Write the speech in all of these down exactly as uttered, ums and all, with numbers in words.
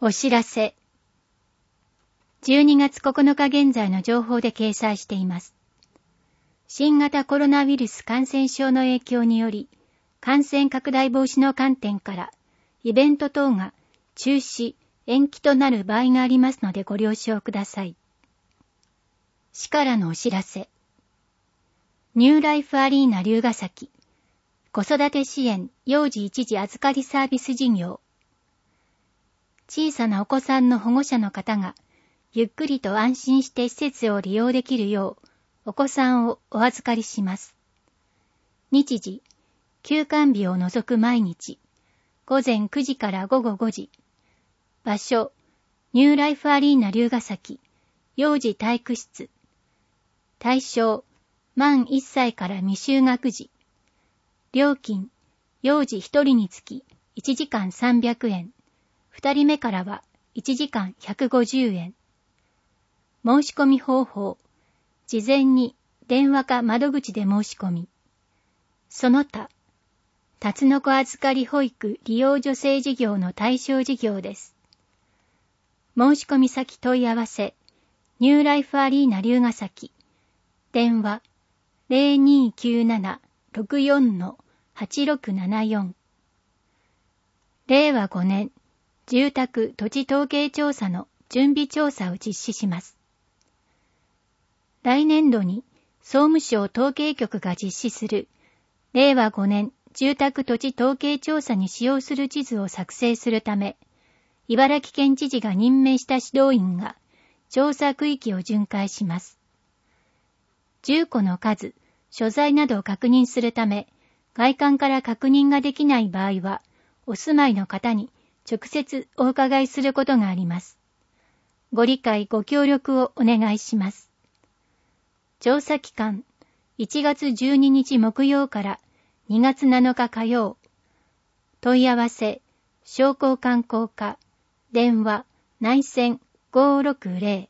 お知らせ。じゅうにがつここのか現在の情報で掲載しています。新型コロナウイルス感染症の影響により、感染拡大防止の観点から、イベント等が中止、延期となる場合がありますのでご了承ください。市からのお知らせ。ニューライフアリーナ龍ヶ崎、子育て支援幼児一時預かりサービス事業。小さなお子さんの保護者の方が、ゆっくりと安心して施設を利用できるよう、お子さんをお預かりします。日時、休館日を除く毎日、午前くじから午後ごじ。場所、ニューライフアリーナ龍ヶ崎、幼児体育室。対象、満いっさいから未就学児。料金、幼児ひとりにつきいちじかんさんびゃくえん。ふたりめからはいちじかんひゃくごじゅうえん。申し込み方法、事前に電話か窓口で申し込み。その他、タツノコ預かり保育利用助成事業の対象事業です。申し込み先問い合わせ、ニューライフアリーナ龍ヶ崎、電話 ゼロにーきゅうなな ろくよん はちろくななよん。れいわごねん、住宅土地統計調査の準備調査を実施します。来年度に総務省統計局が実施するれいわごねん住宅土地統計調査に使用する地図を作成するため、茨城県知事が任命した指導員が調査区域を巡回します。住戸の数、所在などを確認するため、外観から確認ができない場合は、お住まいの方に直接お伺いすることがあります。ご理解ご協力をお願いします。調査期間、いちがつじゅうににち木曜からにがつなのか火曜。問い合わせ、商工観光課、電話、内線ごーろくゼロ。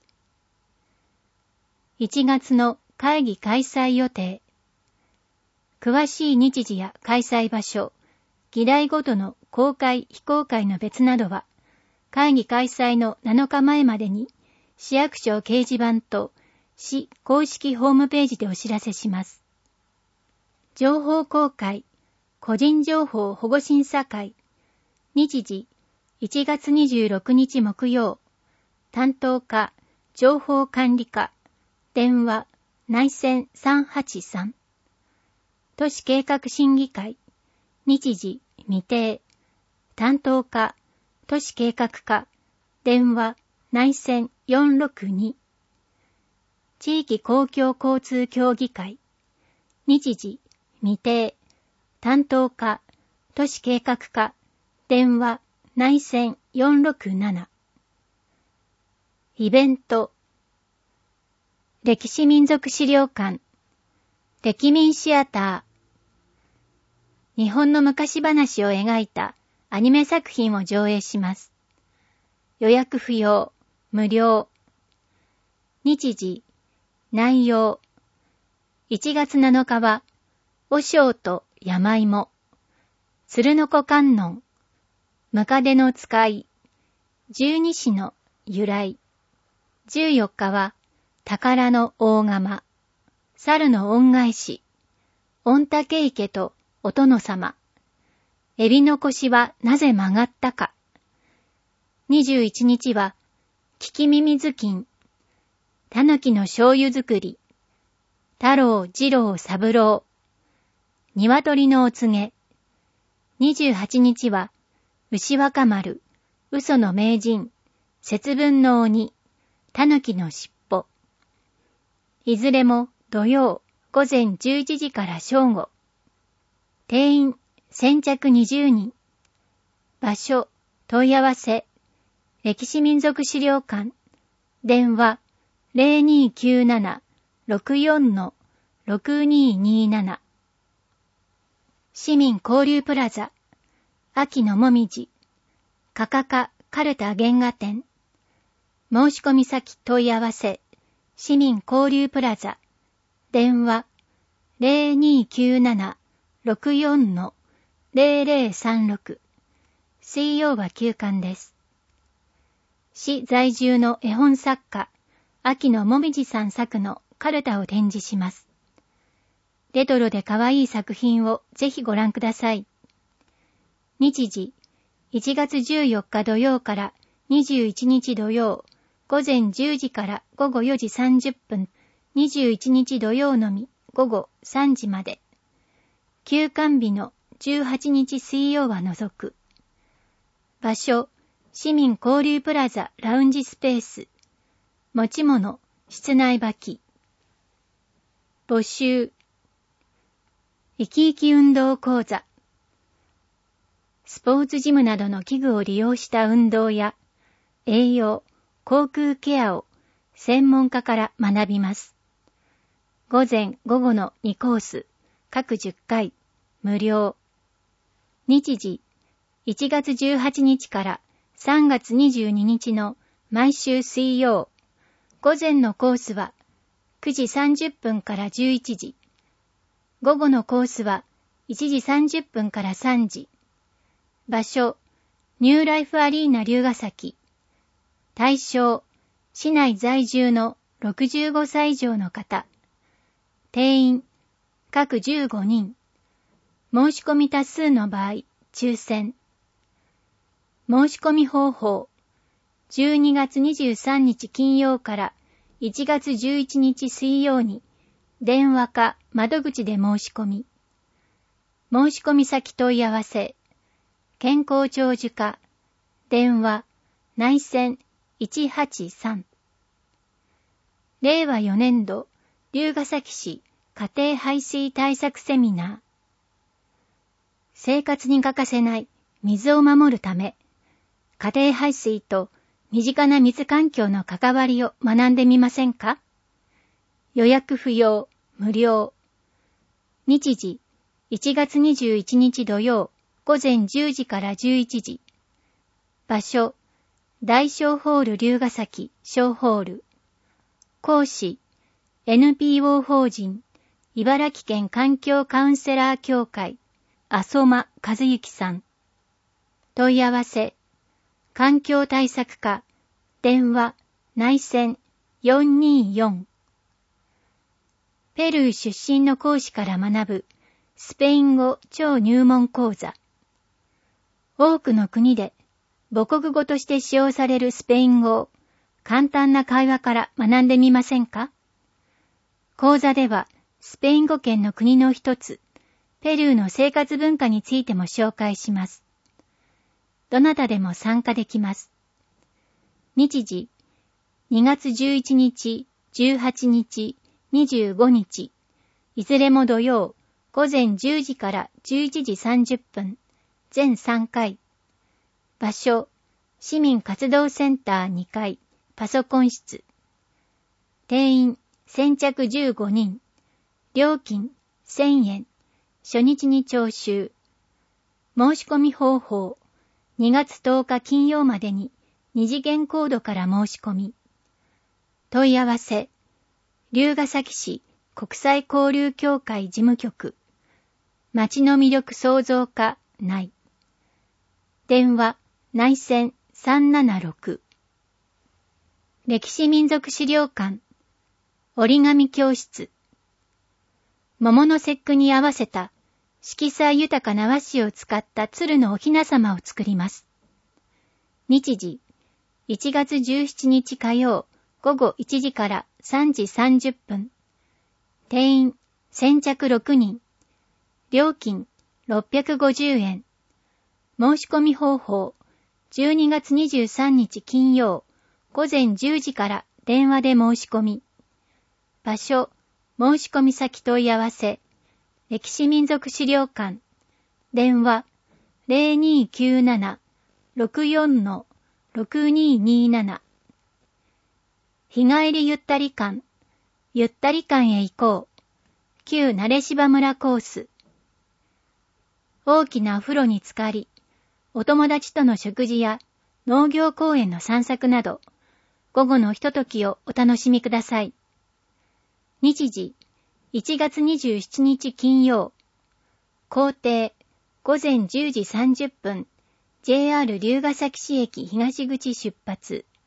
いちがつの会議開催予定。詳しい日時や開催場所、議題ごとの公開・非公開の別などは、会議開催のなのかまえまでに、市役所掲示板と市公式ホームページでお知らせします。情報公開、個人情報保護審査会。日時、いちがつにじゅうろくにち木曜。担当課、情報管理課。電話、内線さんはちさん。都市計画審議会。日時、未定。担当課、都市計画課。電話、内線よんろくに。地域公共交通協議会。日時、未定。担当課、都市計画課。電話、内線よんろくなな。イベント。歴史民族資料館。歴民シアター。日本の昔話を描いたアニメ作品を上映します。予約不要、無料。日時、内容。いちがつなのかは、和尚と山芋。鶴の子観音。ムカデの使い。十二支の由来。じゅうよっかは、宝の大釜。猿の恩返し。御嶽池とお殿様。エビの腰はなぜ曲がったか。にじゅういちにちは、聞き耳ずきん。たぬきの醤油作り。太郎、次郎、三郎。鶏のお告げ。にじゅうはちにちは、牛若丸、嘘の名人、節分の鬼、たぬきのしっぽ。いずれも土曜午前じゅういちじから正午。定員先着にじゅうにん。場所、問い合わせ、歴史民族資料館。電話ゼロにーきゅうなな ろくよん ろくにーにーなな。市民交流プラザ。秋のもみじ。カカカカルタ原画展。申し込み先問い合わせ。市民交流プラザ。電話ゼロにーきゅうなな ろくよん ゼロゼロさんろく。水曜は休館です。 市在住の絵本作家、秋野もみじさん作のカルタを展示します。レトロで可愛い作品をぜひご覧ください。日時、いちがつじゅうよっか土曜からにじゅういちにち土曜、午前じゅうじからごごよじさんじゅっぷん、にじゅういちにち土曜のみごごさんじまで。休館日のじゅうはちにち水曜は除く。場所、市民交流プラザラウンジスペース。持ち物、室内履き。募集。生き生き運動講座。スポーツジムなどの器具を利用した運動や栄養、口腔ケアを専門家から学びます。午前午後のにコース、各じゅっかい、無料。日時、いちがつじゅうはちにちからさんがつにじゅうににちの毎週水曜。午前のコースはくじさんじゅっぷんからじゅういちじ。午後のコースはいちじさんじゅっぷんからさんじ。場所、ニューライフアリーナ龍ヶ崎。対象、市内在住のろくじゅうごさい以上の方。定員、各じゅうごにん。申し込み多数の場合、抽選。申し込み方法、じゅうにがつにじゅうさんにち金曜からいちがつじゅういちにち水曜に、電話か窓口で申し込み。申し込み先問い合わせ。健康長寿課。電話、内線いちはちさん。れいわよねんど、龍ヶ崎市家庭排水対策セミナー。生活に欠かせない水を守るため、家庭排水と身近な水環境の関わりを学んでみませんか？予約不要、無料。日時、いちがつにじゅういちにち土曜、午前じゅうじからじゅういちじ。場所、大小ホール龍ヶ崎小ホール。講師、エヌピーオー 法人、茨城県環境カウンセラー協会、浅間和幸さん。問い合わせ、環境対策課、電話、内線よんにーよん。ペルー出身の講師から学ぶスペイン語超入門講座。多くの国で母国語として使用されるスペイン語を簡単な会話から学んでみませんか？講座ではスペイン語圏の国の一つ、ペルーの生活文化についても紹介します。どなたでも参加できます。日時、にがつじゅういちにち、じゅうはちにち、にじゅうごにち、いずれも土曜、午前じゅうじからじゅういちじさんじゅっぷん、全さんかい。場所、市民活動センターにかい、パソコン室。定員、先着じゅうごにん。料金、せんえん。初日に徴収。申し込み方法、にがつとおか金曜までに二次元コードから申し込み。問い合わせ、龍ヶ崎市国際交流協会事務局。町の魅力創造課内。電話、内線さんななろく。歴史民族資料館。折り紙教室。桃の節句に合わせた色彩豊かな和紙を使った鶴のお雛様を作ります。日時、いちがつじゅうしちにち火曜、午後いちじからさんじさんじゅっぷん。定員、先着ろくにん。料金、ろっぴゃくごじゅうえん。申し込み方法、じゅうにがつにじゅうさんにち金曜、午前じゅうじから電話で申し込み。場所、申し込み先問い合わせ、歴史民族資料館。電話、ゼロにーきゅうなな ろくよん ろくにーにーなな。日帰りゆったり館。ゆったり館へ行こう。旧慣芝村コース。大きなお風呂に浸かり、お友達との食事や農業公園の散策など、午後のひとときをお楽しみください。日時、いちがつにじゅうしちにち金曜。行程、午前じゅうじさんじゅっぷん、ジェイアール 龍ヶ崎市駅東口出発。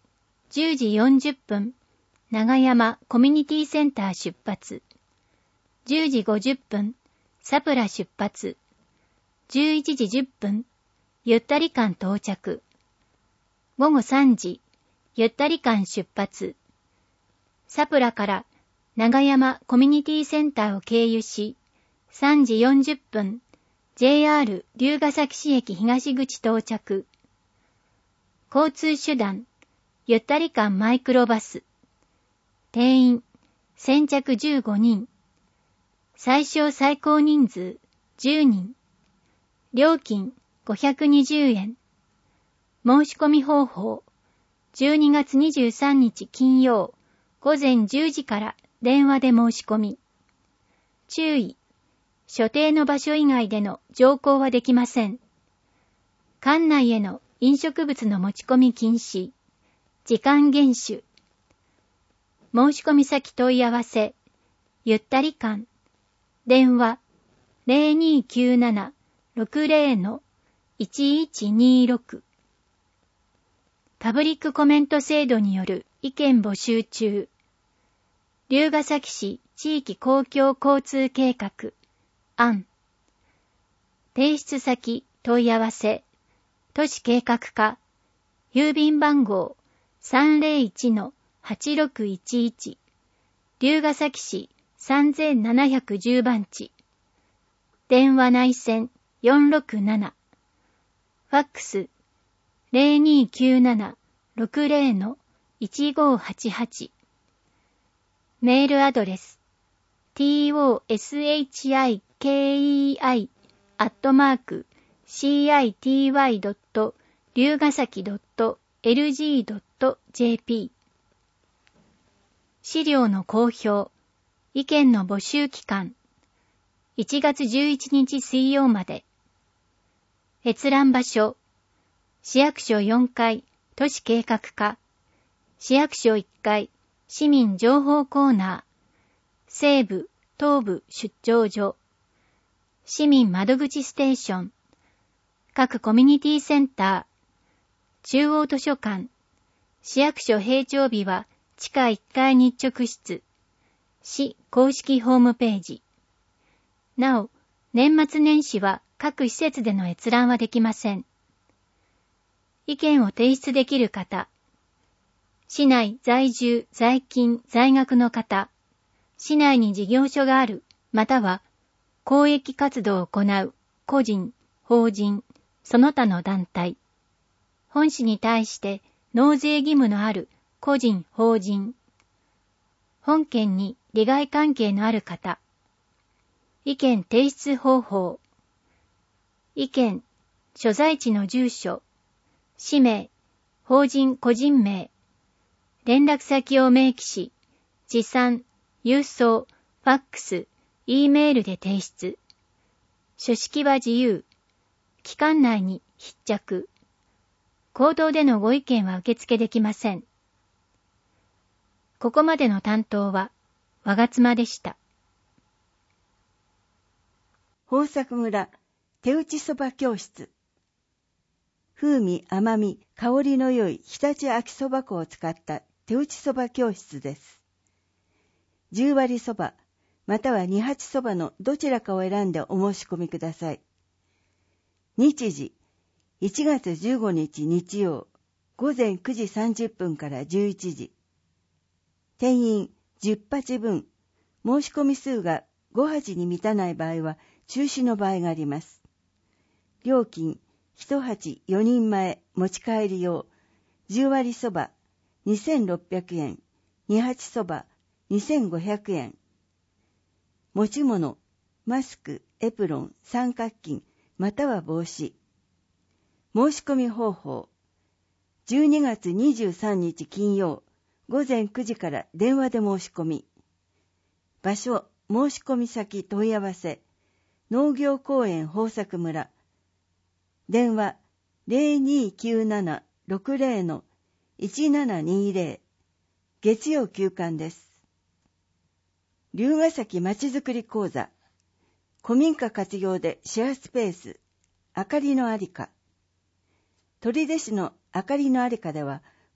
じゅうじよんじゅっぷん、長山コミュニティセンター出発。じゅうじごじゅっぷん、サプラ出発。じゅういちじじゅっぷん、ゆったり館到着。ごごさんじ、ゆったり館出発。サプラから長山コミュニティセンターを経由し、さんじよんじゅっぷん、ジェイアール 龍ケ崎市駅東口到着。交通手段、ゆったり館マイクロバス。定員、先着じゅうごにん。最小最高人数、じゅうにん。料金、ごひゃくにじゅうえん。申し込み方法、じゅうにがつにじゅうさんにち金曜、ごぜんじゅうじから電話で申し込み。注意、所定の場所以外での乗降はできません。館内への飲食物の持ち込み禁止。時間厳守。申し込み先問い合わせ。ゆったり館。電話 ゼロにーきゅうなな ろくゼロ の いちいちにーろく。パブリックコメント制度による意見募集中。龍ケ崎市地域公共交通計画案。提出先問い合わせ。都市計画課。郵便番号 さんゼロいちのはちろくいちいち。龍ケ崎市さんぜんななひゃくじゅうばんち。電話内線よんろくなな。ファックスゼロにーきゅうなな ろくゼロ の いちごはちはち。メールアドレス toshikei アットマーク シーアイティーワイ ドット 龍ケ崎 ドット エルジー ドット ジェーピー。資料の公表、意見の募集期間、いちがつじゅういちにち水曜まで。閲覧場所、市役所よんかい都市計画課、市役所いっかい市民情報コーナー、西部、東部出張所、市民窓口ステーション、各コミュニティセンター、中央図書館、市役所閉庁日は地下いっかい日直室、市公式ホームページ。なお、年末年始は各施設での閲覧はできません。意見を提出できる方、市内在住、在勤、在学の方、市内に事業所がある、または公益活動を行う個人、法人、その他の団体、本市に対して納税義務のある個人、法人、本件に利害関係のある方、意見提出方法、意見、所在地の住所、氏名、法人個人名、連絡先を明記し、持参、郵送、ファックス、Eメールで提出。書式は自由。期間内に必着。口頭でのご意見は受付できません。ここまでの担当は、我が妻でした。 豊作村手打ちそば教室。風味、甘み、香りの良い常陸秋そば粉を使った手打ちそば教室です。十割りそば、または二八そばのどちらかを選んでお申し込みください。日時、いちがつじゅうごにち日曜、ごぜんくじさんじゅっぷんからじゅういちじ。定員じゅっはちぶん、申し込み数がごはちに満たない場合は中止の場合があります。料金、いちはちよにんまえ持ち帰り用、十割そばにせんろっぴゃくえん、二八そばにせんごひゃくえん。持ち物、マスク、エプロン、三角巾、または帽子。申し込み方法、じゅうにがつにじゅうさんにち金曜、ごぜんくじから電話で申し込み。場所、申し込み先問い合わせ、農業公園豊作村。電話 ゼロにーきゅうなな ろくゼロ の いちななにゼロ。月曜休館です。龍ケ崎まちづくり講座。古民家活用でシェアスペース。あかりのありか。取手市のあかりのありかでは、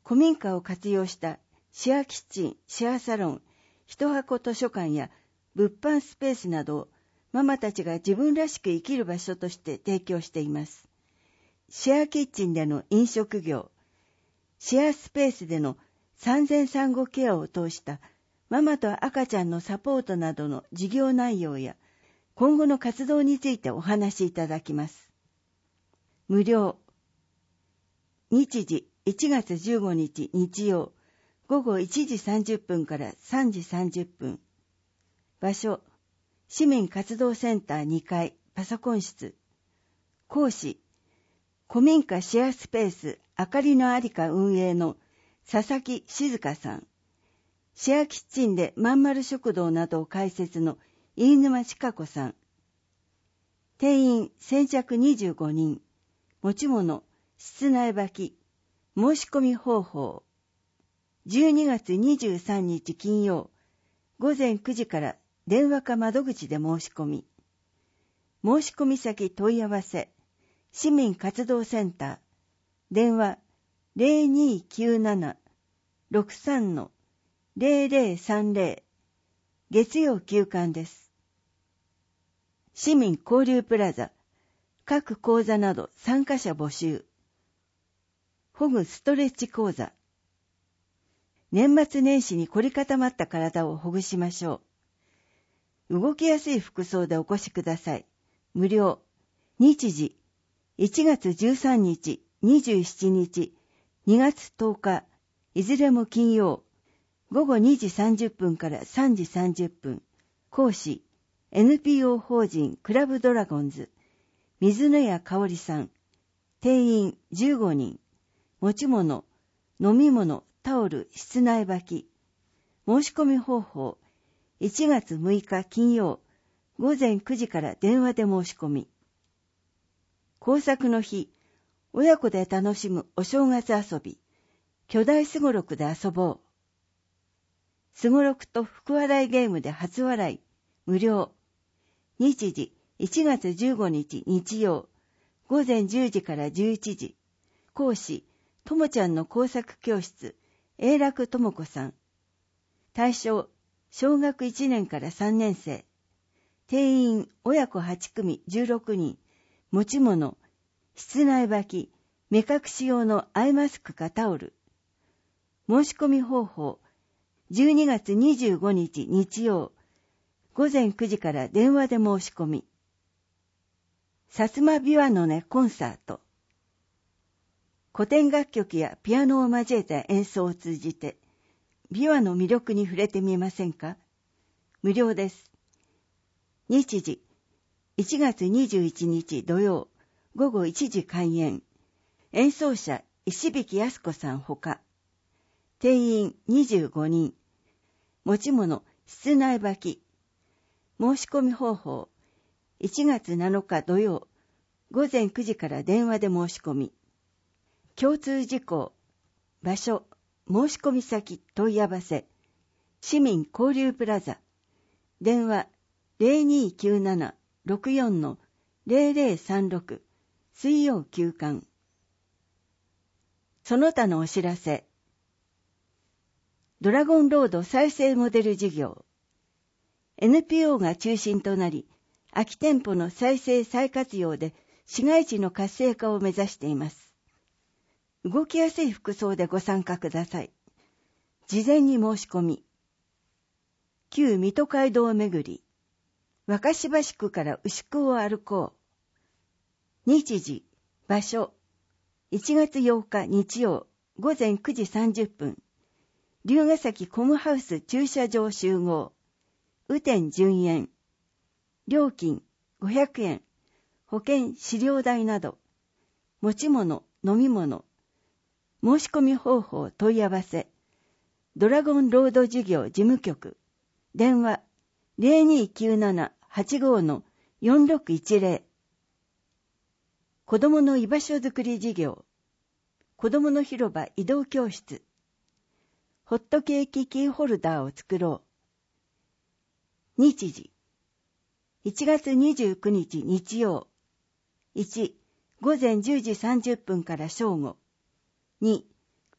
古民家を活用したシェアキッチン、シェアサロン、一箱図書館や物販スペースなどをママたちが自分らしく生きる場所として提供しています。シェアキッチンでの飲食業、シェアスペースでの産前産後ケアを通したママと赤ちゃんのサポートなどの事業内容や今後の活動についてお話しいただきます。無料。日時いちがつじゅうごにち日曜ごごいちじさんじゅっぷんからさんじさんじゅっぷん。場所、市民活動センターにかいパソコン室。講師、古民家シェアスペースあかりのありか運営の佐々木静香さん。シェアキッチンでまんまる食堂などを開設の飯沼千佳子さん。定員先着にじゅうごにん。持ち物、室内履き。申し込み方法。じゅうにがつにじゅうさんにち金曜、ごぜんくじから電話か窓口で申し込み。申し込み先問い合わせ、市民活動センター、電話 ゼロにーきゅうなな ろくさん ゼロゼロさんゼロ、月曜休館です。市民交流プラザ、各講座など参加者募集。ほぐストレッチ講座。年末年始に凝り固まった体をほぐしましょう。動きやすい服装でお越しください。無料。日時、いちがつじゅうさんにち、にじゅうしちにち、にがつとおか、いずれも金曜、ごごにじさんじゅっぷんからさんじさんじゅっぷん。講師、エヌピーオー 法人クラブドラゴンズ、水野谷香織さん。定員じゅうごにん。持ち物、飲み物、タオル、室内履き。申し込み方法、いちがつむいか金曜、ごぜんくじから電話で申し込み。工作の日、親子で楽しむお正月遊び、巨大すごろくで遊ぼう。すごろくと福笑いゲームで初笑い、無料。日時、いちがつじゅうごにち日曜、ごぜんじゅうじからじゅういちじ。講師、ともちゃんの工作教室、永楽とも子さん。対象、小学いちねんからさんねんせい。定員、親子はちくみじゅうろくにん。持ち物、室内履き、目隠し用のアイマスクかタオル。申し込み方法、じゅうにがつにじゅうごにち日曜、ごぜんくじから電話で申し込み。さつまびわの音コンサート。古典楽曲やピアノを交えた演奏を通じて、琵琶の魅力に触れてみませんか？無料です。日時、いちがつにじゅういちにち土曜、ごごいちじ開演。演奏者、石引康子さんほか。定員にじゅうごにん。持ち物、室内履き。申し込み方法、いちがつなのか土曜、ごぜんくじから電話で申し込み。共通事項、場所、申し込み先問い合わせ、市民交流プラザ、電話 ゼロにーきゅうなな ろくよん ゼロゼロさんろく、水曜休館。その他のお知らせ。ドラゴンロード再生モデル事業。エヌピーオー が中心となり、空き店舗の再生再活用で市街地の活性化を目指しています。動きやすい服装でご参加ください。事前に申し込み。旧水戸街道巡り。若柴宿から牛久を歩こう。日時、場所。いちがつようか日曜、ごぜんくじさんじゅっぷん。龍ヶ崎コムハウス駐車場集合。雨天順延。料金ごひゃくえん。保険飼料代など。持ち物、飲み物。申し込み方法問い合わせ。ドラゴンロード事業事務局。電話 ゼロにーきゅうなな はちご よんろくいちゼロ。子どもの居場所づくり事業。子どもの広場移動教室。ホットケーキキーホルダーを作ろう。日時。いちがつにじゅうくにち日曜。いち、ごぜんじゅうじさんじゅっぷんから正午。に、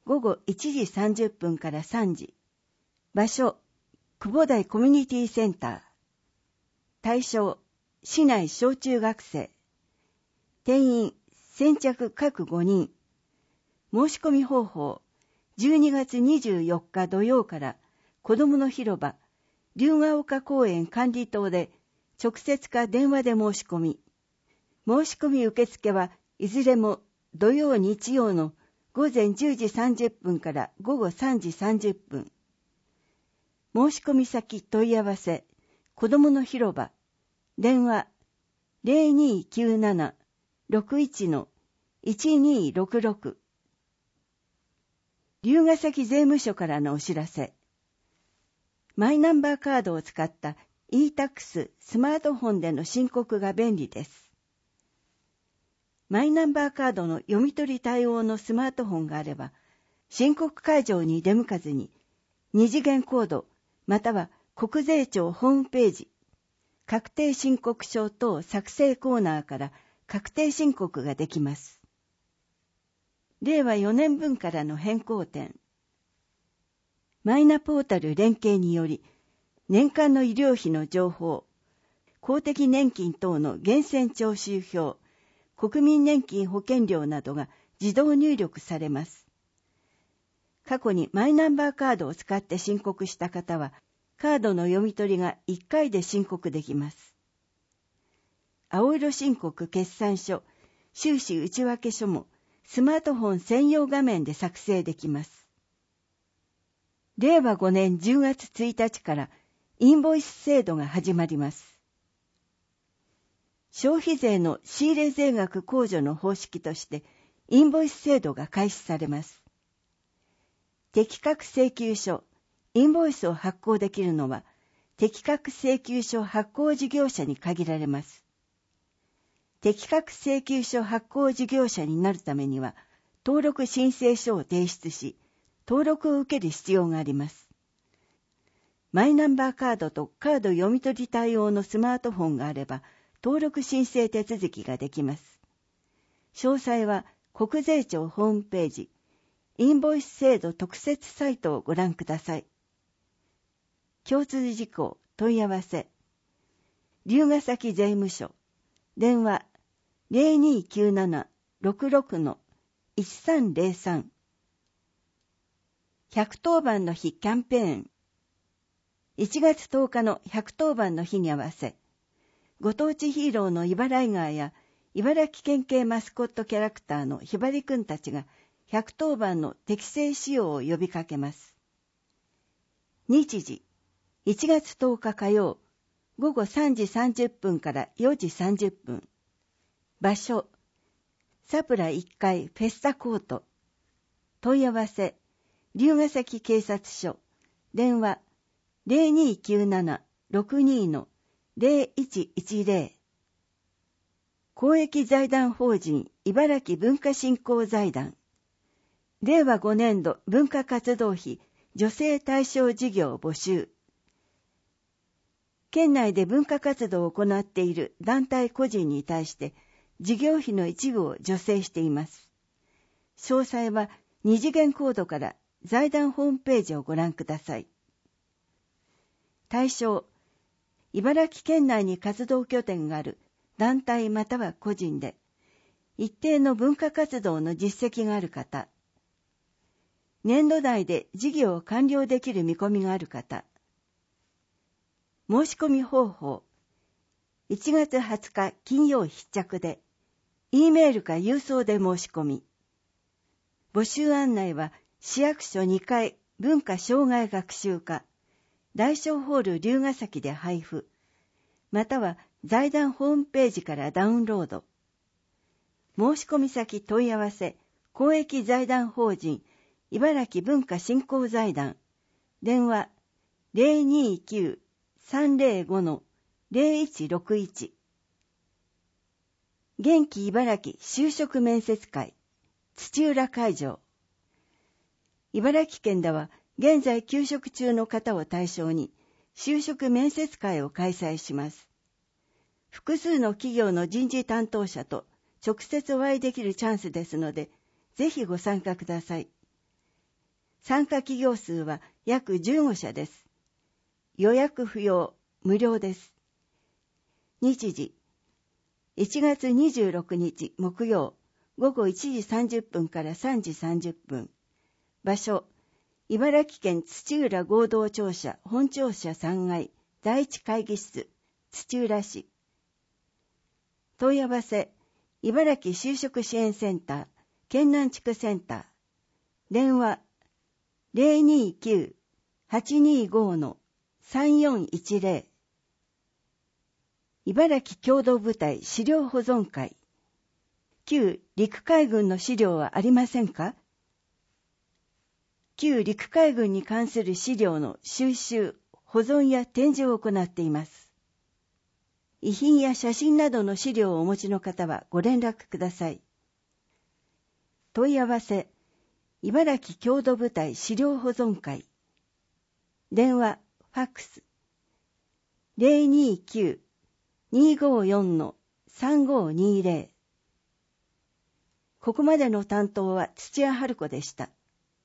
ごごいちじさんじゅっぷんからさんじ。場所、久保台コミュニティセンター。対象、市内小中学生。定員、先着各ごにん。申し込み方法、じゅうにがつにじゅうよっか土曜から子どもの広場、龍ヶ丘公園管理棟で直接か電話で申し込み。申し込み受付はいずれも土曜日曜のごぜんじゅうじさんじゅっぷんからごごさんじさんじゅっぷん。申し込み先問い合わせ、子どもの広場、電話 ゼロにーきゅうなな ろくいち の いちにーろくろく。龍ヶ崎税務署からのお知らせ。マイナンバーカードを使った イータックス スマートフォンでの申告が便利です。マイナンバーカードの読み取り対応のスマートフォンがあれば、申告会場に出向かずに、二次元コード、または国税庁ホームページ、確定申告書等作成コーナーから確定申告ができます。れいわよねんぶんからの変更点。マイナポータル連携により、年間の医療費の情報、公的年金等の源泉徴収票、国民年金保険料などが自動入力されます。過去にマイナンバーカードを使って申告した方は、カードの読み取りがいっかいで申告できます。青色申告決算書、収支内訳書もスマートフォン専用画面で作成できます。れいわごねんじゅうがつついたちからインボイス制度が始まります。消費税の仕入れ税額控除の方式としてインボイス制度が開始されます。適格請求書、インボイスを発行できるのは適格請求書発行事業者に限られます。適格請求書発行事業者になるためには登録申請書を提出し、登録を受ける必要があります。マイナンバーカードとカード読み取り対応のスマートフォンがあれば、登録申請手続きができます。詳細は国税庁ホームページ、インボイス制度特設サイトをご覧ください。共通事項問い合わせ。龍ヶ崎税務署、電話 ゼロにーきゅうなな ろくろく の いちさんゼロさん。ひゃくとおばんの日キャンペーン。いちがつとおかのひゃくとおばんの日に合わせ、ご当地ヒーローの茨井川や茨城県警マスコットキャラクターのひばりくんたちがひゃくとおばんの適正使用を呼びかけます。日時、いちがつとおか火曜、ごごさんじさんじゅっぷんからよじさんじゅっぷん。場所、サプラいっかいフェスタコート。問い合わせ、龍ヶ崎警察署、電話ゼロにーきゅうなな ろくにー の ゼロいちいちゼロ。公益財団法人茨城文化振興財団。れいわごねんど文化活動費助成対象事業募集。県内で文化活動を行っている団体個人に対して事業費の一部を助成しています。詳細は二次元コードから財団ホームページをご覧ください。対象、茨城県内に活動拠点がある団体または個人で、一定の文化活動の実績がある方、年度内で事業を完了できる見込みがある方、申し込み方法、いちがつはつか金曜必着で、E メールか郵送で申し込み。募集案内は市役所にかい文化障害学習課、大正ホール龍ヶ崎で配布、または財団ホームページからダウンロード。申し込み先問い合わせ、公益財団法人茨城文化振興財団、電話 ゼロにーきゅう さんゼロご の ゼロいちろくいち。元気茨城就職面接会、土浦会場。茨城県では現在休職中の方を対象に就職面接会を開催します。複数の企業の人事担当者と直接お会いできるチャンスですので、ぜひご参加ください。 参加企業数は約じゅうごしゃです。予約不要、無料です。日時、いちがつにじゅうろくにち木曜、ごごいちじさんじゅっぷんからさんじさんじゅっぷん。場所、茨城県土浦合同庁舎本庁舎さんがいだいいち会議室、土浦市。問い合わせ、茨城就職支援センター、県南地区センター。電話、ゼロにきゅう はちにご さんよんいちゼロ。茨城共同部隊資料保存会。旧陸海軍の資料はありませんか？旧陸海軍に関する資料の収集、保存や展示を行っています。遺品や写真などの資料をお持ちの方はご連絡ください。問い合わせ、茨城郷土部隊資料保存会。電話、ファックス。ゼロにきゅう にごよん さんごにゼロ。ここまでの担当は土屋春子でした。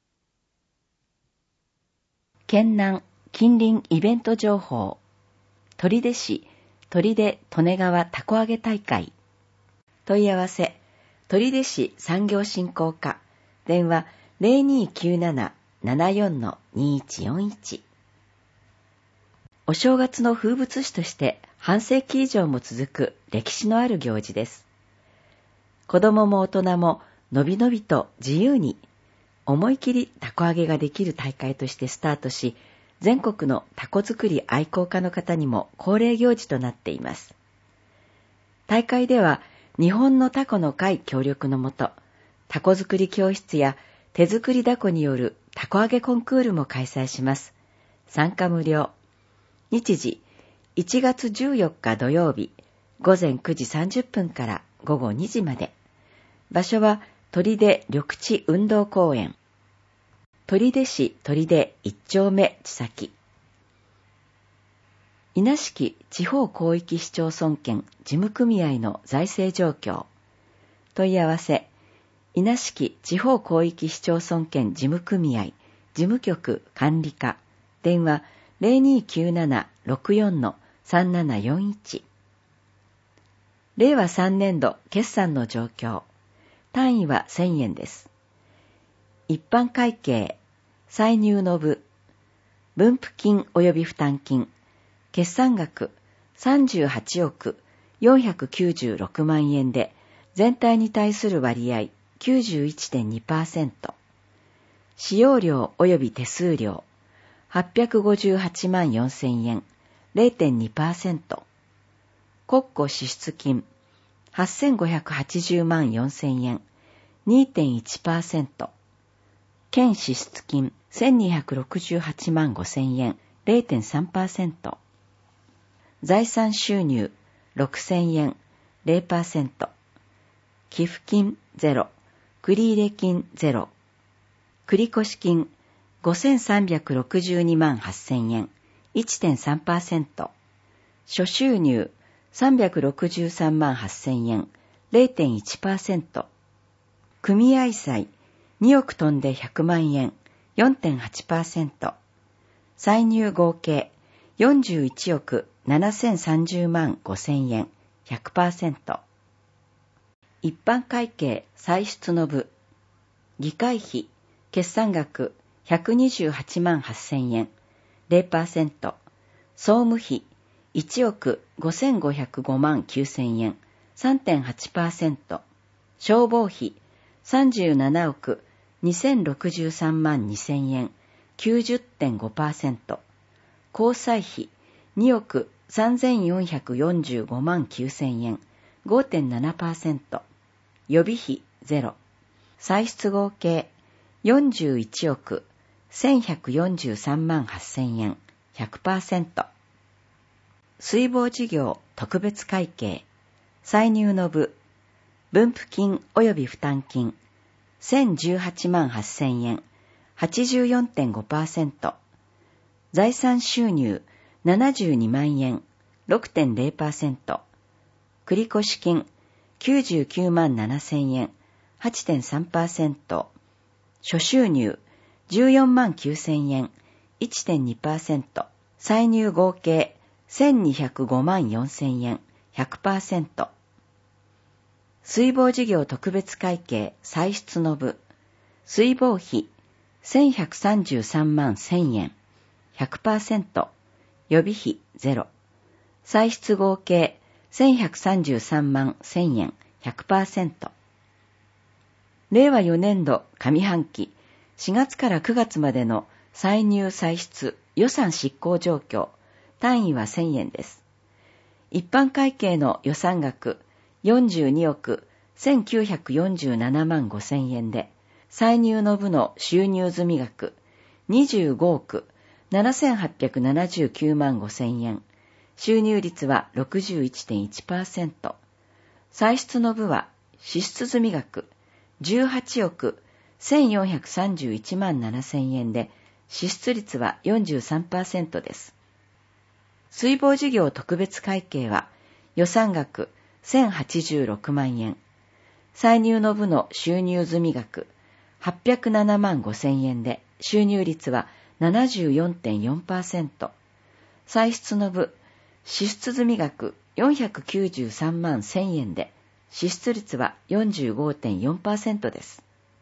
県南近隣イベント情報。取手市取手利根川たこ揚げ大会。問い合わせ、取手市産業振興課。電話ゼロにきゅうなな ななよん にいちよんいち。お正月の風物詩として半世紀以上も続く歴史のある行事です。子供も大人ものびのびと自由に思い切りたこ揚げができる大会としてスタートし、全国のたこ作り愛好家の方にも恒例行事となっています。大会では日本のたこの会協力のもと、たこ作り教室や手作りだこによるたこ揚げコンクールも開催します。参加無料。日時、いちがつじゅうよっか土曜日、ごぜんくじさんじゅっぷんからごごにじまで。場所は取手緑地運動公園。取手市取手いっちょうめ地先。稲敷地方広域市町村圏事務組合の財政状況。問い合わせ、稲敷地方広域市町村圏事務組合事務局管理課。電話ゼロにきゅうなな ろくよん さんななよんいち。れいわさんねんど決算の状況。単位はせんえんです。一般会計、歳入の部、分付金及び負担金、決算額さんじゅうはちおくよんひゃくきゅうじゅうろくまんえんで、全体に対する割合 きゅうじゅういってんにパーセント。使用料及び手数料はっぴゃくごじゅうはちまんよんせんえん、れいてんにパーセント。国庫支出金はっせんごひゃくはちじゅうまんよんせんえん、にてんいちパーセント。県支出金せんにひゃくろくじゅうはちまんごせんえん、れいてんさんパーセント。財産収入ろくせんえん、ゼロパーセント。寄付金ゼロ、繰入金ゼロ。繰越金ごせんさんびゃくろくじゅうにまんはっせんえん、いってんさんパーセント。諸収入さんびゃくろくじゅうさんまんはっせんえん、れいてんいちパーセント。組合債におく飛んでひゃくまんえん、よんてんはちパーセント。歳入合計よんじゅういちおくななせんさんじゅうまんごせんえん、ひゃくパーセント。一般会計歳出の部、議会費、決算額ひゃくにじゅうはちまんはっせんえん、ゼロパーセント。総務費いちおくごせんごひゃくごまんきゅうせんえん、さんてんはちパーセント。消防費さんじゅうななおくにせんろくじゅうさんまんにせんえん、きゅうじゅってんごパーセント。交際費におくさんぜんよんひゃくよんじゅうごまんきゅうせんえん、ごてんななパーセント。予備費ゼロ。歳出合計よんじゅういちおくせんひゃくよんじゅうさんまんはっせんえん、ひゃくパーセント。水防事業特別会計、歳入の部、分付金及び負担金せんじゅうはちまんはっせんえん、はちじゅうよんてんごパーセント。財産収入ななじゅうにまんえん、ろくてんゼロパーセント。繰越金きゅうじゅうきゅうまんななせんえん、はちてんさんパーセント。諸収入じゅうよんまんきゅうせんえん、いってんにパーセント、歳入合計せんにひゃくごまんよんせんえん、ひゃくパーセント。水防事業特別会計歳出の部、水防費せんひゃくさんじゅうさんまんせんえん、ひゃくパーセント、予備費ゼロ。歳出合計せんひゃくさんじゅうさんまんせんえん、ひゃくパーセント。れいわよねんど上半期しがつからくがつまでの歳入歳出予算執行状況、単位はせんえんです。一般会計の予算額よんじゅうにおくせんきゅうひゃくよんじゅうななまんごせんえんで、歳入の部の収入済み額にじゅうごおくななせんはっぴゃくななじゅうきゅうまんごせんえん、収入率は ろくじゅういってんいちパーセント。歳出の部は支出済み額じゅうはちおくせんよんひゃくさんじゅういちまんななせんえんで、支出率は よんじゅうさんパーセント です。水防事業特別会計は予算額せんはちじゅうろくまんえん、歳入の部の収入済み額はっぴゃくななまんごせんえんで、収入率は ななじゅうよんてんよんパーセント。歳出の部、支出済み額よんひゃくきゅうじゅうさんまんせんえんで、支出率は よんじゅうごてんよんパーセント です。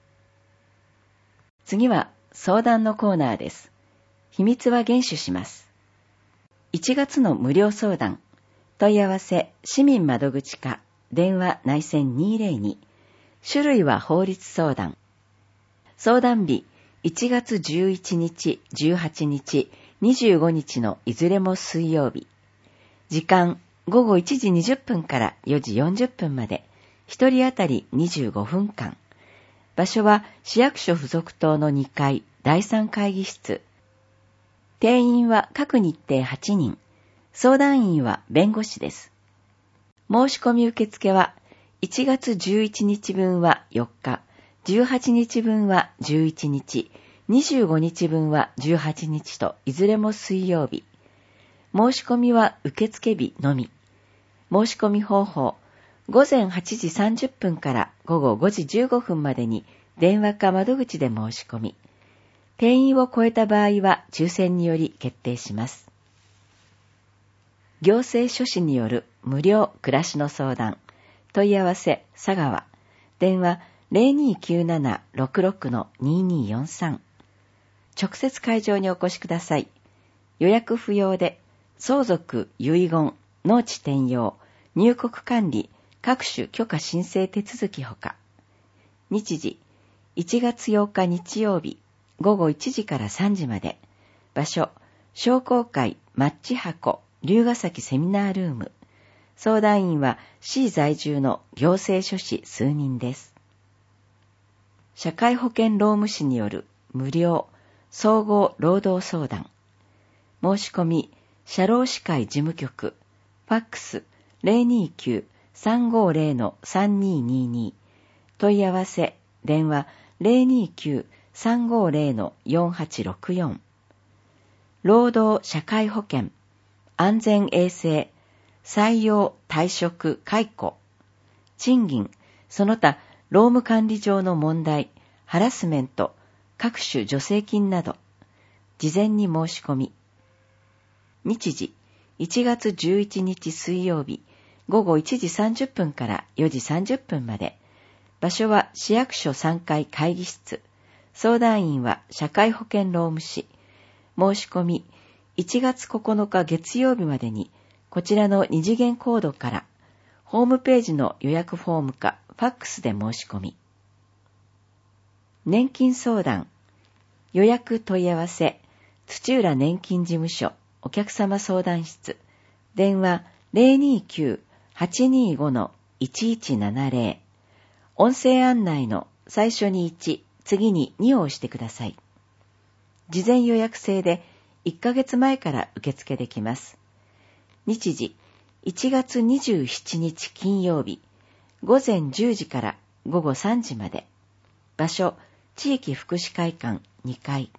次は相談のコーナーです。秘密は厳守します。いちがつの無料相談、問い合わせ市民窓口課、電話内線にひゃくに、種類は法律相談。相談日いちがつじゅういちにち、じゅうはちにち、にじゅうごにちのいずれも水曜日。時間ごごいちじにじゅっぷんからよじよんじゅっぷんまで、ひとり当たりにじゅうごふんかん。場所は市役所附属棟のにかい、だいさん会議室。定員は各日程はちにん。相談員は弁護士です。申し込み受付はいちがつじゅういちにちぶんはよっか、じゅうはちにちぶんはじゅういちにち、にじゅうごにちぶんはじゅうはちにちといずれも水曜日。申し込みは受付日のみ。申し込み方法、ごぜんはちじさんじゅっぷんからごごごじじゅうごふんまでに電話か窓口で申し込み。定員を超えた場合は抽選により決定します。行政書士による無料暮らしの相談。問い合わせ佐川。電話 ゼロにーきゅうななろくろくのにーにーよんさん。直接会場にお越しください。予約不要で相続、遺言、農地転用、入国管理、各種許可申請手続きほか。日時いちがつようか日曜日ごごいちじからさんじまで。場所商工会マッチ箱龍ヶ崎セミナールーム。相談員は市在住の行政書士数人です。社会保険労務士による無料総合労働相談。申し込み社労士会事務局ファックス ゼロにーきゅうさんごゼロのさんにーにーに。問い合わせ電話 ゼロにーきゅうさんごゼロのよんはちろくよん。労働社会保険安全衛生採用退職解雇賃金その他労務管理上の問題ハラスメント各種助成金など事前に申し込み。日時いちがつじゅういちにち水曜日ごごいちじさんじゅっぷんからよじさんじゅっぷんまで。場所は市役所さんかい会議室。相談員は社会保険労務士。申し込みいちがつここのか月曜日までにこちらの二次元コードからホームページの予約フォームかファックスで申し込み。年金相談予約問い合わせ土浦年金事務所お客様相談室電話 ゼロにーきゅうはちにーごのいちいちななゼロ。音声案内の最初にいち次ににを押してください。事前予約制でいっかげつまえから受付できます。日時いちがつにじゅうしちにち金曜日ごぜんじゅうじからごごさんじまで。場所地域福祉会館にかい。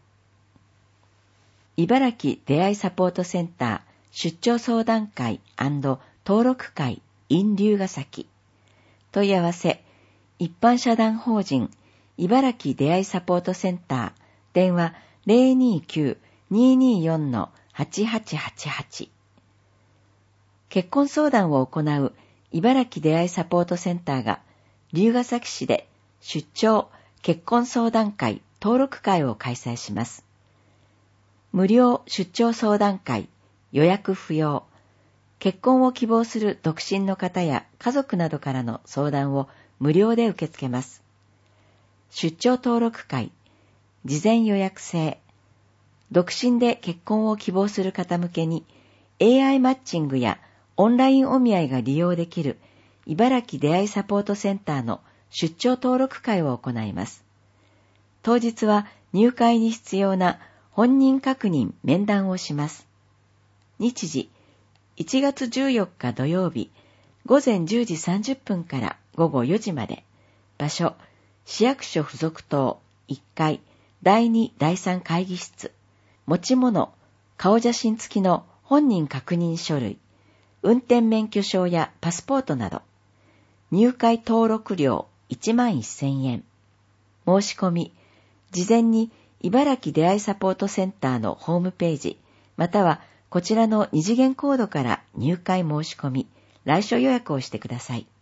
茨城出会いサポートセンター出張相談会&登録会 in 龍ヶ崎。問い合わせ一般社団法人茨城出会いサポートセンター電話 ゼロにーきゅう にーにーよん はちはちはちはち。結婚相談を行う茨城出会いサポートセンターが龍ケ崎市で出張結婚相談会登録会を開催します。無料出張相談会、予約不要。結婚を希望する独身の方や家族などからの相談を無料で受け付けます。出張登録会、事前予約制。独身で結婚を希望する方向けに エーアイ マッチングやオンラインお見合いが利用できる茨城出会いサポートセンターの出張登録会を行います。当日は入会に必要な本人確認面談をします。日時、いちがつじゅうよっか土曜日、ごぜんじゅうじさんじゅっぷんからごごよじまで。場所、市役所附属棟いっかいだいにだいさん会議室。持ち物、顔写真付きの本人確認書類、運転免許証やパスポートなど。入会登録料いちまんせんえん。申し込み、事前に茨城出会いサポートセンターのホームページ、またはこちらの二次元コードから入会申し込み、来所予約をしてください。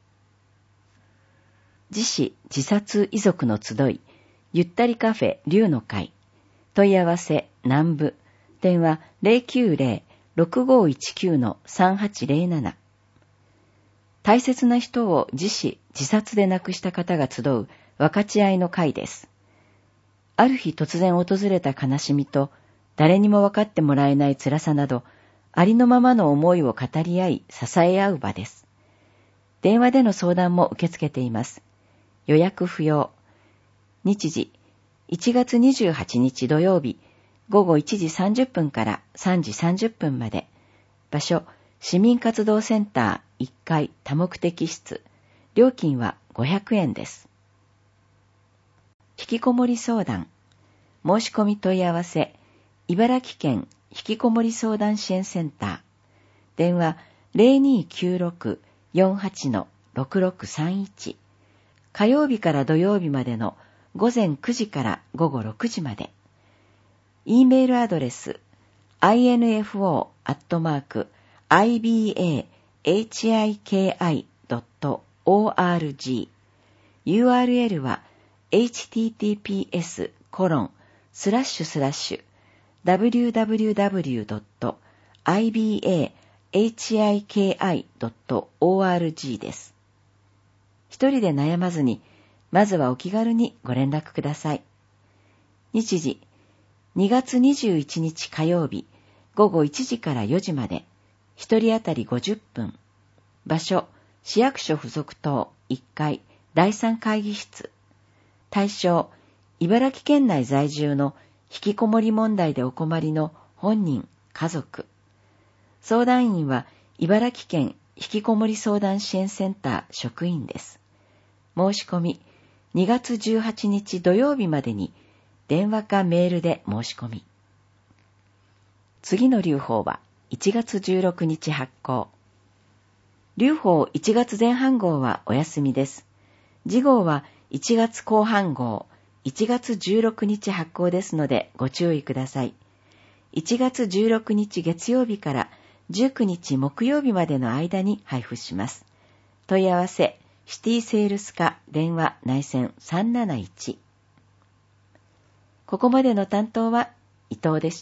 自死自殺遺族の集い、ゆったりカフェ龍の会。問い合わせ南部。電話 ゼロきゅうゼロ ろくごいちきゅう さんはちゼロなな。大切な人を自死自殺で亡くした方が集う分かち合いの会です。ある日突然訪れた悲しみと、誰にも分かってもらえない辛さなど、ありのままの思いを語り合い、支え合う場です。電話での相談も受け付けています。予約不要。日時、いちがつにじゅうはちにち土曜日、ごごいちじさんじゅっぷんからさんじさんじゅっぷんまで。場所、市民活動センターいっかい多目的室。料金はごひゃくえんです。引きこもり相談。申し込み問い合わせ、茨城県引きこもり相談支援センター。電話 ゼロにーきゅうろく よんはち ろくろくさんいち。火曜日から土曜日までのごぜんくじからごごろくじまで。E メールアドレス アイエヌエフオー アットマーク アイビーエーエイチアイケーアイ ドット オーアールジー。ユーアールエル は エイチティーティーピーエス コロン スラッシュスラッシュ ダブリューダブリューダブリュー ドット アイビーエーエイチアイケーアイ ドット オーアールジー です。一人で悩まずに、まずはお気軽にご連絡ください。日時、にがつにじゅういちにち火曜日、ごごいちじからよじまで、一人当たりごじゅっぷん。場所、市役所附属棟いっかいだいさん会議室。対象、茨城県内在住の引きこもり問題でお困りの本人、家族。相談員は茨城県引きこもり相談支援センター職員です。申し込み、にがつじゅうはちにち土曜日までに電話かメールで申し込み。次の留保はいちがつじゅうろくにち発行。留保いちがつ前半号はお休みです。次号はいちがつ後半号、いちがつじゅうろくにち発行ですのでご注意ください。いちがつじゅうろくにち月曜日からじゅうくにち木曜日までの間に配布します。問い合わせ、シティセールス課電話内線さんなないち。ここまでの担当は伊藤でした。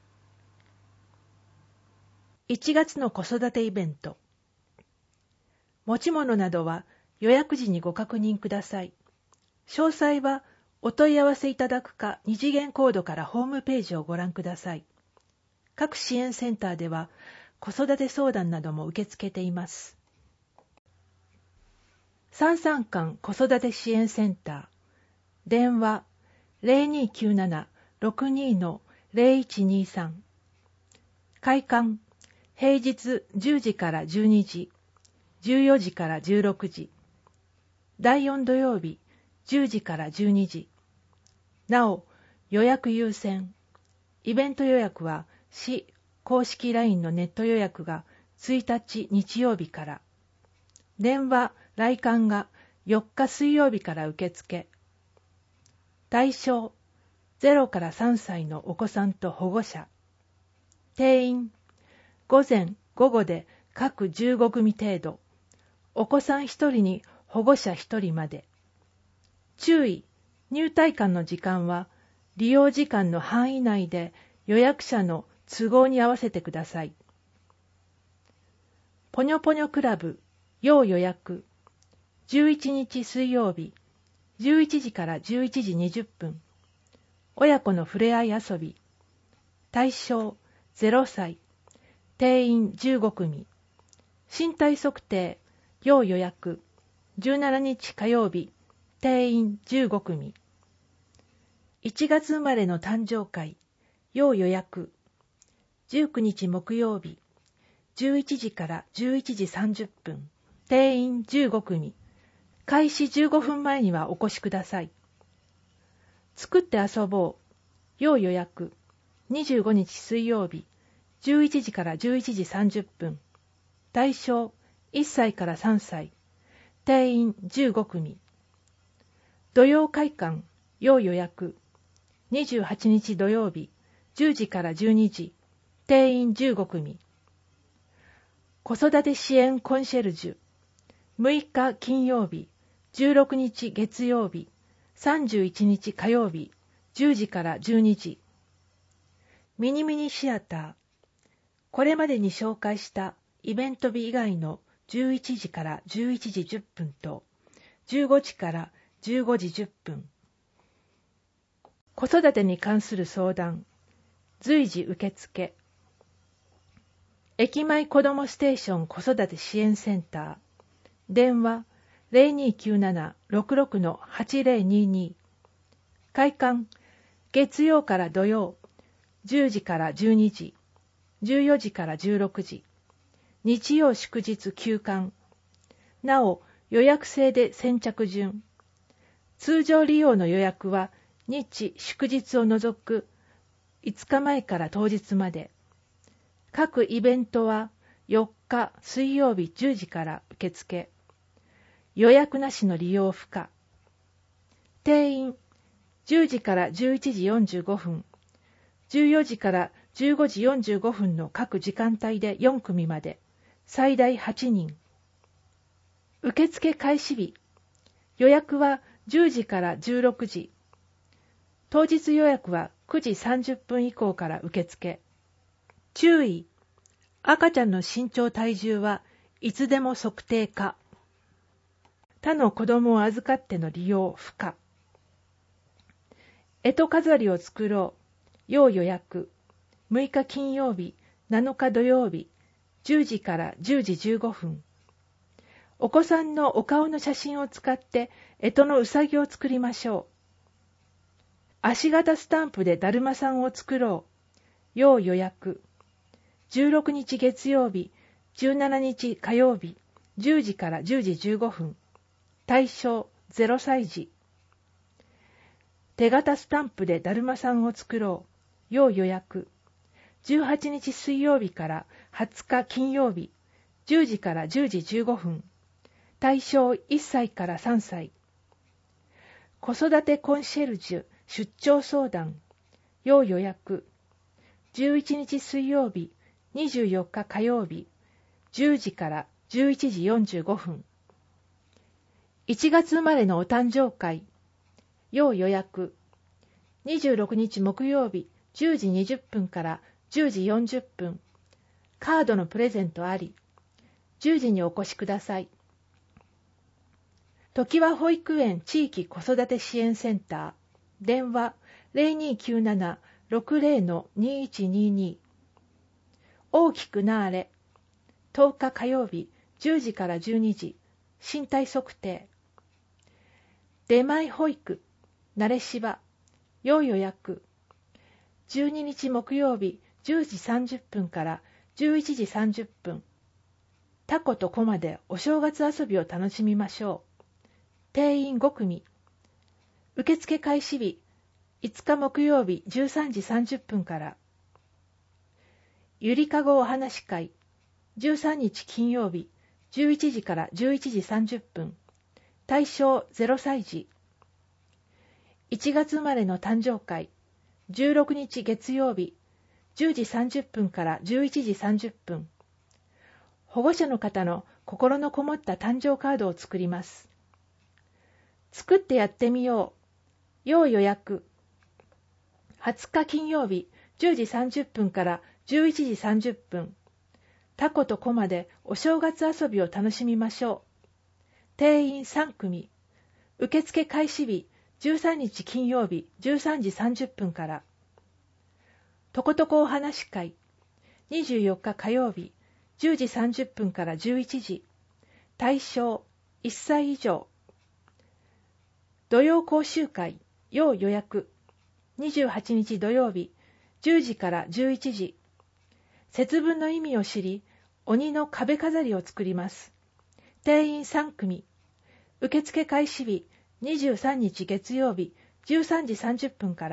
いちがつの子育てイベント。持ち物などは予約時にご確認ください。詳細はお問い合わせいただくか二次元コードからホームページをご覧ください。各支援センターでは子育て相談なども受け付けています。さんさんかん子育て支援センター。電話 ゼロにーきゅうなな ろくにー ゼロいちにさん。開館平日じゅうじからじゅうにじ、じゅうよじからじゅうろくじ。だいよん土曜日じゅうじからじゅうにじ。なお、予約優先。イベント予約は市公式 ライン のネット予約がついたち日曜日から。電話、来館がよっか水曜日から受付。対象、 ゼロからさんさいのお子さんと保護者。定員、午前、午後で各じゅうご組程度。お子さんひとりに保護者ひとりまで。注意、入退館の時間は利用時間の範囲内で予約者の都合に合わせてください。ぽにょぽにょクラブ、要予約。じゅういちにち水曜日、じゅういちじからじゅういちじにじゅっぷん。親子のふれあい遊び。対象ゼロさい。定員じゅうご組。身体測定、要予約。じゅうしちにち火曜日、定員じゅうご組。いちがつ生まれの誕生会、要予約。じゅうくにち木曜日、じゅういちじからじゅういちじさんじゅっぷん。定員じゅうご組。開始じゅうごふんまえにはお越しください。作って遊ぼう。要予約。にじゅうごにち水曜日、じゅういちじからじゅういちじさんじゅっぷん。対象いっさいからさんさい。定員じゅうご組。土曜会館、要予約。にじゅうはちにち土曜日、じゅうじからじゅうにじ。定員じゅうご組。子育て支援コンシェルジュ。むいか金曜日、じゅうろくにち月曜日、さんじゅういちにち火曜日、じゅうじからじゅうにじ。ミニミニシアター。これまでに紹介したイベント日以外のじゅういちじからじゅういちじじゅっぷんとじゅうごじからじゅうごじじゅっぷん。子育てに関する相談、随時受付。駅前子どもステーション子育て支援センター。電話 ゼロにきゅうなな ろくろく はちゼロにに。開館、月曜から土曜、じゅうじからじゅうにじ、じゅうよじからじゅうろくじ。日曜祝日休館。なお、予約制で先着順。通常利用の予約は日祝日を除くいつかまえから当日まで。各イベントはよっか水曜日じゅうじから受付。予約なしの利用不可。定員じゅうじからじゅういちじよんじゅうごふん、じゅうよじからじゅうごじよんじゅうごふんの各時間帯でよん組まで、最大はちにん。受付開始日。予約はじゅうじからじゅうろくじ。当日予約はくじさんじゅっぷん以降から受付。注意。赤ちゃんの身長体重はいつでも測定可。他の子供を預かっての利用不可。干支飾りを作ろう。要予約。むいか金曜日、なのか土曜日、じゅうじからじゅうじじゅうごふん。お子さんのお顔の写真を使って干支のうさぎを作りましょう。足型スタンプでだるまさんを作ろう。要予約。じゅうろくにち月曜日、じゅうしちにち火曜日、じゅうじからじゅうじじゅうごふん。対象ゼロさい児。手形スタンプでだるまさんを作ろう。要予約。じゅうはちにち水曜日からはつか金曜日、じゅうじからじゅうじじゅうごふん。対象いっさいからさんさい。子育てコンシェルジュ出張相談。要予約。じゅういちにち水曜日、にじゅうよっか火曜日、じゅうじからじゅういちじよんじゅうごふん。いちがつ生まれのお誕生会。要予約。にじゅうろくにち木曜日、じゅうじにじゅっぷんからじゅうじよんじゅっぷん。カードのプレゼントあり。じゅうじにお越しください。ときわ保育園地域子育て支援センター。電話 ゼロにきゅうなな ろくゼロ にいちにに。大きくなあれ。とおか火曜日、じゅうじからじゅうにじ。身体測定。出前保育。なれしば。要予約。じゅうににち木曜日、じゅうじさんじゅっぷんからじゅういちじさんじゅっぷん。タコとコマでお正月遊びを楽しみましょう。定員ご組。受付開始日、いつか木曜日じゅうさんじさんじゅっぷんから。ゆりかごお話し会、じゅうさんにち金曜日、じゅういちじからじゅういちじさんじゅっぷん。対象ゼロさい児。いちがつ生まれの誕生会、 じゅうろくにち月曜日、じゅうじさんじゅっぷんからじゅういちじさんじゅっぷん。保護者の方の心のこもった誕生カードを作ります。作ってやってみよう。要予約。はつか金曜日、じゅうじさんじゅっぷんからじゅういちじさんじゅっぷん。タコとコマでお正月遊びを楽しみましょう。定員さんくみ。受付開始日、じゅうさんにち金曜日、じゅうさんじさんじゅっぷんから。とことこお話し会、にじゅうよっか火曜日、じゅうじさんじゅっぷんからじゅういちじ。対象、いっさい以上。土曜講習会、要予約。にじゅうはちにち土曜日、じゅうじからじゅういちじ。節分の意味を知り、鬼の壁飾りを作ります。定員さんくみ。受付開始日、にじゅうさんにち月曜日、じゅうさんじさんじゅっぷんから。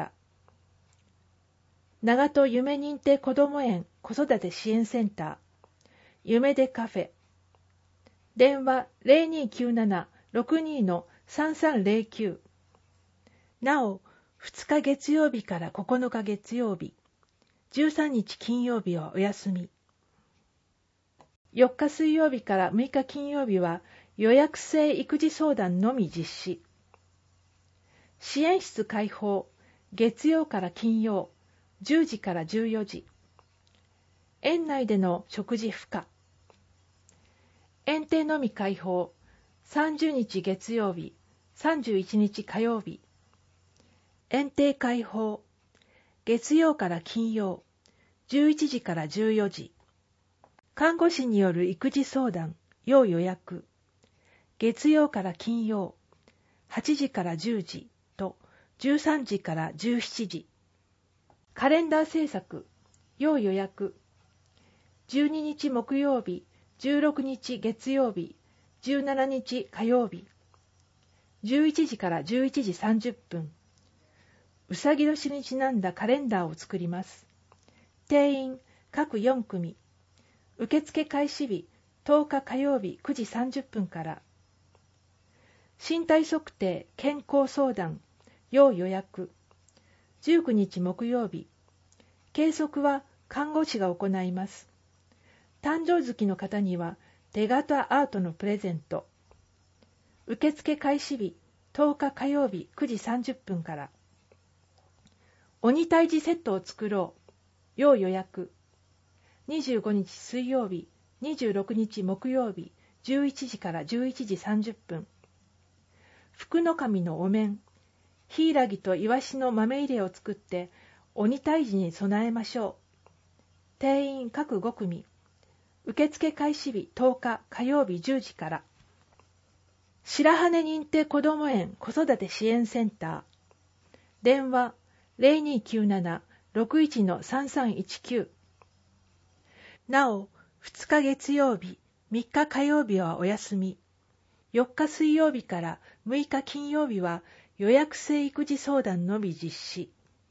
長門夢認定こども園子育て支援センター、夢でカフェ。電話 ゼロにきゅうなな ろくに さんさんゼロきゅう。なお、ふつか月曜日からここのか月曜日、じゅうさんにち金曜日はお休み。よっか水曜日からむいか金曜日は予約制育児相談のみ実施。支援室開放、月曜から金曜、じゅうじからじゅうよじ。園内での食事不可。園庭のみ開放、さんじゅうにち月曜日、さんじゅういちにち火曜日。園庭開放、月曜から金曜、じゅういちじからじゅうよじ。看護師による育児相談、要予約。月曜から金曜、はちじからじゅうじとじゅうさんじからじゅうしちじ。カレンダー制作、要予約。じゅうににち木曜日、じゅうろくにち月曜日、じゅうしちにち火曜日。じゅういちじからじゅういちじさんじゅっぷん。うさぎ年にちなんだカレンダーを作ります。定員各よんくみ。受付開始日、とおか火曜日くじさんじゅっぷんから。身体測定健康相談、要予約。じゅうくにち木曜日。計測は看護師が行います。誕生月の方には手形アートのプレゼント。受付開始日、とおか火曜日くじさんじゅっぷんから。鬼退治セットを作ろう。要予約。にじゅうごにち水曜日、にじゅうろくにち木曜日、じゅういちじからじゅういちじさんじゅっぷん。福の神のお面、ヒイラギとイワシの豆入れを作って鬼退治に備えましょう。定員各ごくみ。受付開始日とおか火曜日じゅうじから。白羽認定こども園子育て支援センター。電話 ゼロにきゅうなな ろくいち さんさんいちきゅう。なお、ふつか月曜日、みっか火曜日はお休み。よっか水曜日からむいか金曜日は予約制育児相談のみ実施。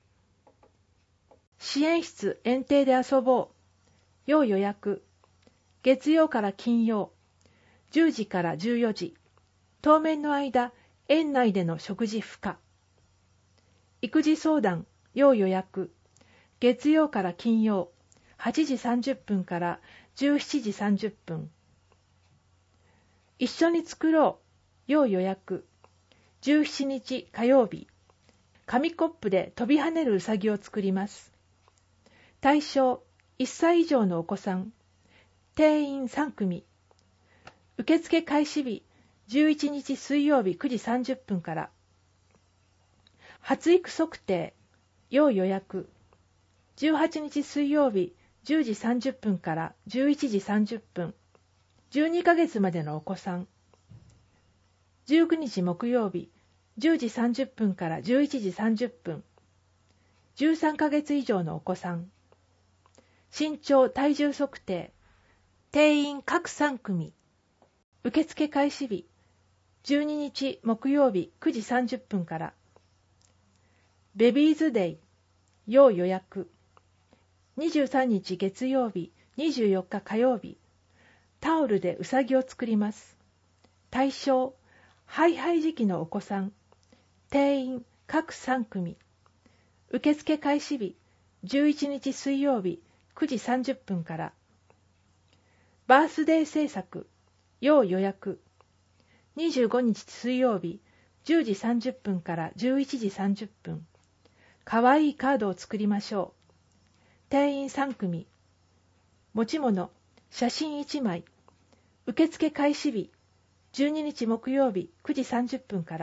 支援室園庭で遊ぼう。要予約。月曜から金曜、じゅうじからじゅうよじ。当面の間、園内での食事不可。育児相談、要予約。月曜から金曜、はちじさんじゅっぷんからじゅうしちじさんじゅっぷん。一緒に作ろう。要予約。じゅうしちにち火曜日。紙コップで飛び跳ねるうさぎを作ります。対象、いっさい以上のお子さん。定員さんくみ。受付開始日、じゅういちにち水曜日くじさんじゅっぷんから。発育測定、要予約。じゅうはちにち水曜日、じゅうじさんじゅっぷんからじゅういちじさんじゅっぷん。じゅうにかげつまでのお子さん。じゅうくにち木曜日、じゅうじさんじゅっぷんからじゅういちじさんじゅっぷん。じゅうさんかげつ以上のお子さん。身長体重測定。定員各さんくみ。受付開始日、じゅうににち木曜日くじさんじゅっぷんから。ベビーズデイ、要予約。にじゅうさんにち月曜日、にじゅうよっか火曜日。タオルでうさぎを作ります。対象、ハイハイ時期のお子さん。定員各さんくみ。 受付開始日じゅういちにち水曜日くじさんじゅっぷんから。バースデー制作要予約にじゅうごにち水曜日じゅうじさんじゅっぷんからじゅういちじさんじゅっぷん。かわいいカードを作りましょう。定員さんくみ。持ち物写真いちまい。受付開始日じゅうににち木曜日くじさんじゅっぷんから。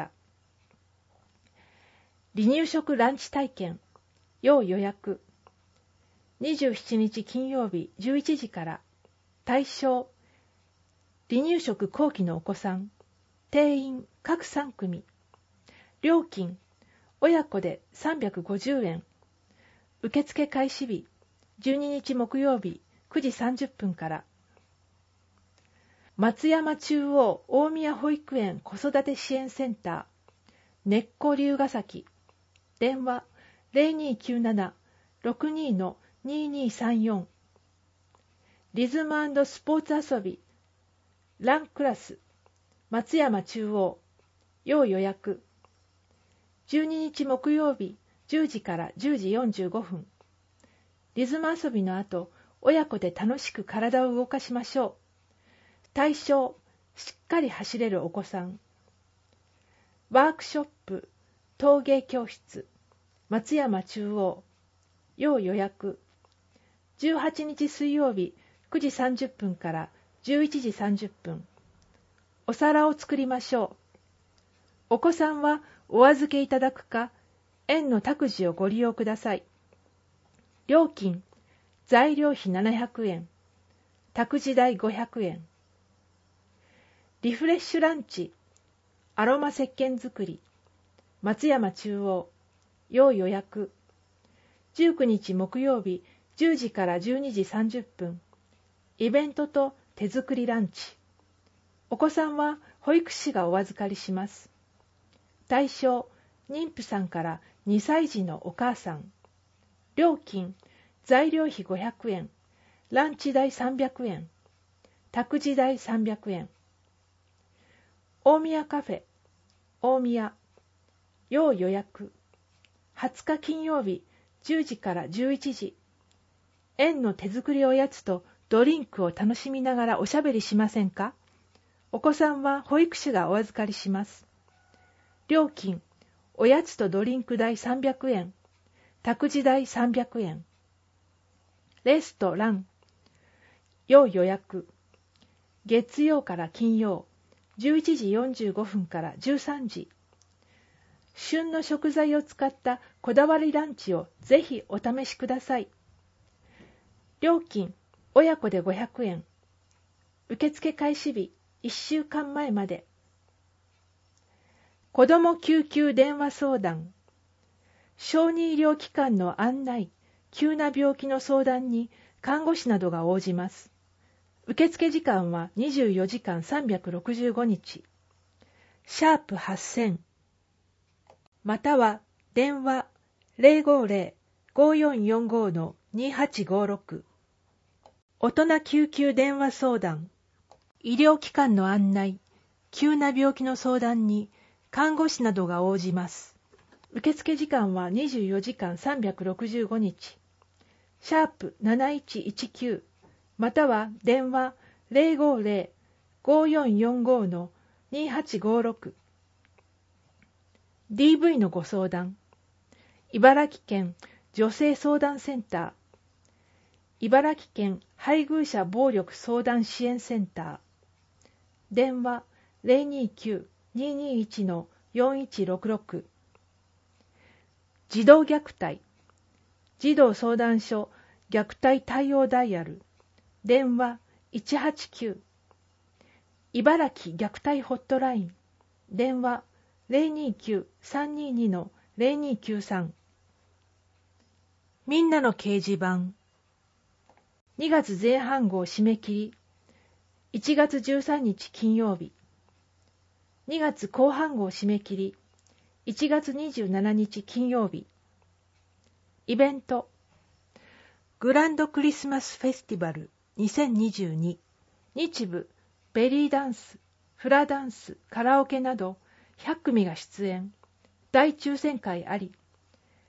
離乳食ランチ体験要予約にじゅうしちにち金曜日じゅういちじから。対象離乳食後期のお子さん。定員各さんくみ。料金親子でさんびゃくごじゅうえん。受付開始日じゅうににち木曜日くじさんじゅっぷんから。松山中央大宮保育園子育て支援センター根っこ龍ヶ崎。電話 ゼロにきゅうなな ろくに ににさんよん。リズム&スポーツ遊びランクラス松山中央要予約じゅうににち木曜日じゅうじからじゅうじよんじゅうごふん。リズム遊びの後、親子で楽しく体を動かしましょう。対象しっかり走れるお子さん。ワークショップ陶芸教室松山中央要予約じゅうはちにち水曜日くじさんじゅっぷんからじゅういちじさんじゅっぷん。お皿を作りましょう。お子さんはお預けいただくか園の託児をご利用ください。料金材料費ななひゃくえん、託児代ごひゃくえん。リフレッシュランチアロマ石鹸作り松山中央要予約じゅうくにち木曜日じゅうじからじゅうにじさんじゅっぷん。イベントと手作りランチ。お子さんは保育士がお預かりします。対象妊婦さんからにさい児のお母さん。料金材料費ごひゃくえん、ランチ代さんびゃくえん、託児代さんびゃくえん。大宮カフェ大宮要予約はつか金曜日じゅうじからじゅういちじ。園の手作りおやつとドリンクを楽しみながらおしゃべりしませんか？お子さんは保育士がお預かりします。料金おやつとドリンク代さんびゃくえん、託児代さんびゃくえん。レストラン要予約月曜から金曜じゅういちじよんじゅうごふんからじゅうさんじ。旬の食材を使ったこだわりランチをぜひお試しください。料金親子でごひゃくえん。受付開始日いっしゅうかんまえまで。子ども救急電話相談小児医療機関の案内、急な病気の相談に看護師などが応じます。受付時間はにじゅうよじかんさんびゃくろくじゅうごにち。シャープはっせんまたは電話 ゼロごゼロ ごよんよんご にはちごろく。大人救急電話相談医療機関の案内、急な病気の相談に看護師などが応じます。受付時間はにじゅうよじかんさんびゃくろくじゅうごにち。シャープなないちいちきゅうまたは電話 ゼロごゼロ ごよんよんご にはちごろく。ディーブイ のご相談茨城県女性相談センター茨城県配偶者暴力相談支援センター電話 ゼロにきゅう ににいち よんいちろくろく。児童虐待児童相談所虐待対応ダイヤル電話いちはちきゅう。茨城虐待ホットライン電話 ゼロにきゅう さんにに ゼロにきゅうさん。みんなの掲示板にがつぜん半号締め切りいちがつじゅうさんにち金曜日。にがつ後半号締め切りいちがつにじゅうしちにち金曜日。イベントグランドクリスマスフェスティバルにせんにじゅうに日舞、ベリーダンス、フラダンス、カラオケなどひゃっくみが出演。大抽選会あり。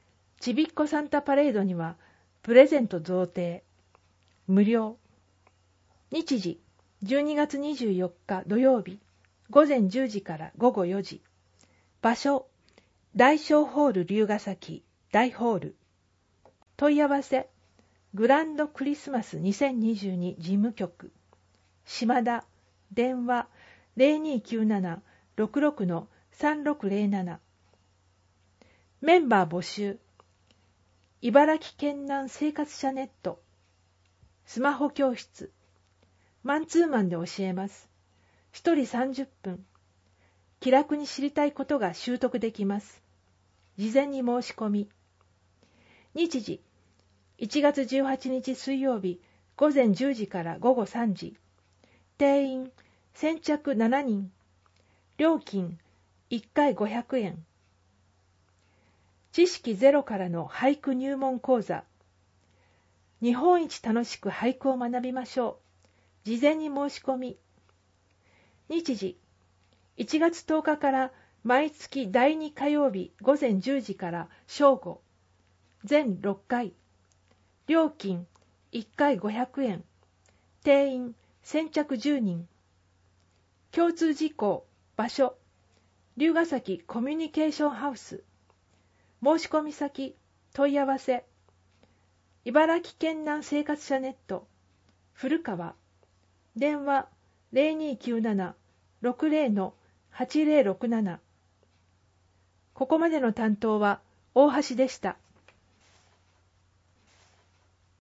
ちびっこサンタパレードにはプレゼント贈呈。無料。日時、じゅうにがつにじゅうよっか土曜日、ごぜんじゅうじからごごよじ。場所、大小ホール龍ヶ崎大ホール。問い合わせ、グランドクリスマスにせんにじゅうに事務局。島田、電話 ゼロにきゅうなな ろくろく さんろくゼロなな。メンバー募集。茨城県南生活者ネット。スマホ教室。マンツーマンで教えます。ひとりさんじゅっぷん。気楽に知りたいことが習得できます。事前に申し込み。日時、いちがつじゅうはちにち水曜日、ごぜんじゅうじからごごさんじ。定員、先着しちにん。料金、いっかいごひゃくえん。知識ゼロからの俳句入門講座。日本一楽しく俳句を学びましょう。事前に申し込み。日時、いちがつとおかから毎月だいに火曜日ごぜんじゅうじから正午。全ろっかい。料金いっかいごひゃくえん。定員先着じゅうにん。共通事項、場所、龍ヶ崎コミュニケーションハウス。申し込み先、問い合わせ。茨城県南生活者ネット、古川。電話 ゼロにきゅうなな ろくゼロ はちゼロろくなな。ここまでの担当は大橋でした。